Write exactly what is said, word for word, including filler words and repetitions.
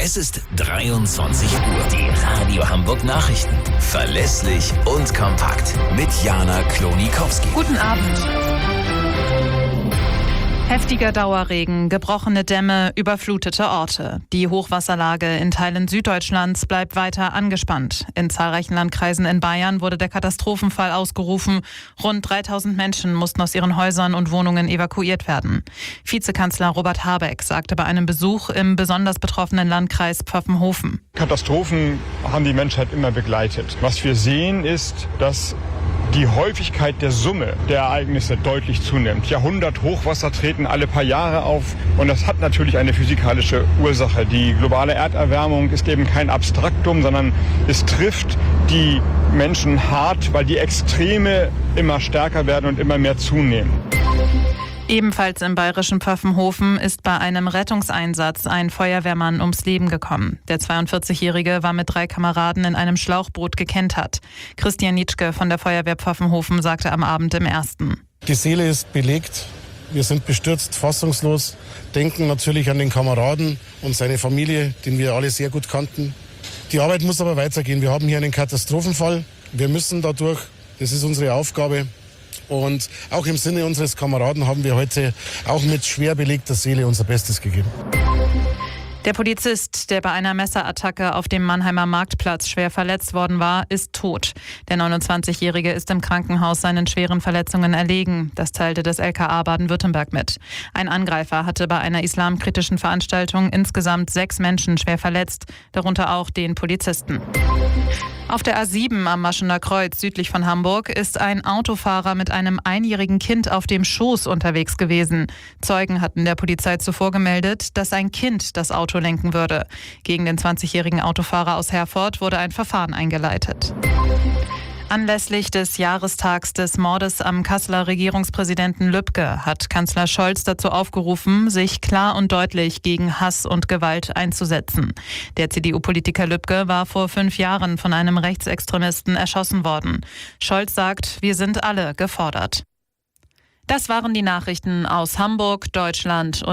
Es ist dreiundzwanzig Uhr. Die Radio Hamburg Nachrichten. Verlässlich und kompakt. Mit Jana Klonikowski. Guten Abend. Heftiger Dauerregen, gebrochene Dämme, überflutete Orte. Die Hochwasserlage in Teilen Süddeutschlands bleibt weiter angespannt. In zahlreichen Landkreisen in Bayern wurde der Katastrophenfall ausgerufen. Rund dreitausend Menschen mussten aus ihren Häusern und Wohnungen evakuiert werden. Vizekanzler Robert Habeck sagte bei einem Besuch im besonders betroffenen Landkreis Pfaffenhofen: Katastrophen haben die Menschheit immer begleitet. Was wir sehen ist, dass die Häufigkeit der Summe der Ereignisse deutlich zunimmt. Jahrhundert-Hochwasser treten alle paar Jahre auf und das hat natürlich eine physikalische Ursache. Die globale Erderwärmung ist eben kein Abstraktum, sondern es trifft die Menschen hart, weil die Extreme immer stärker werden und immer mehr zunehmen. Ebenfalls im bayerischen Pfaffenhofen ist bei einem Rettungseinsatz ein Feuerwehrmann ums Leben gekommen. Der zweiundvierzigjährige war mit drei Kameraden in einem Schlauchboot gekentert. Christian Nitschke von der Feuerwehr Pfaffenhofen sagte am Abend im Ersten: Die Seele ist belegt. Wir sind bestürzt, fassungslos, denken natürlich an den Kameraden und seine Familie, den wir alle sehr gut kannten. Die Arbeit muss aber weitergehen. Wir haben hier einen Katastrophenfall. Wir müssen dadurch, das ist unsere Aufgabe. Und auch im Sinne unseres Kameraden haben wir heute auch mit schwer belegter Seele unser Bestes gegeben. Der Polizist, der bei einer Messerattacke auf dem Mannheimer Marktplatz schwer verletzt worden war, ist tot. Der neunundzwanzigjährige ist im Krankenhaus seinen schweren Verletzungen erlegen. Das teilte das L K A Baden-Württemberg mit. Ein Angreifer hatte bei einer islamkritischen Veranstaltung insgesamt sechs Menschen schwer verletzt, darunter auch den Polizisten. Auf der A sieben am Maschener Kreuz südlich von Hamburg ist ein Autofahrer mit einem einjährigen Kind auf dem Schoß unterwegs gewesen. Zeugen hatten der Polizei zuvor gemeldet, dass ein Kind das Auto lenken würde. Gegen den zwanzigjährigen Autofahrer aus Herford wurde ein Verfahren eingeleitet. Anlässlich des Jahrestags des Mordes am Kasseler Regierungspräsidenten Lübcke hat Kanzler Scholz dazu aufgerufen, sich klar und deutlich gegen Hass und Gewalt einzusetzen. Der C D U-Politiker Lübcke war vor fünf Jahren von einem Rechtsextremisten erschossen worden. Scholz sagt, wir sind alle gefordert. Das waren die Nachrichten aus Hamburg, Deutschland und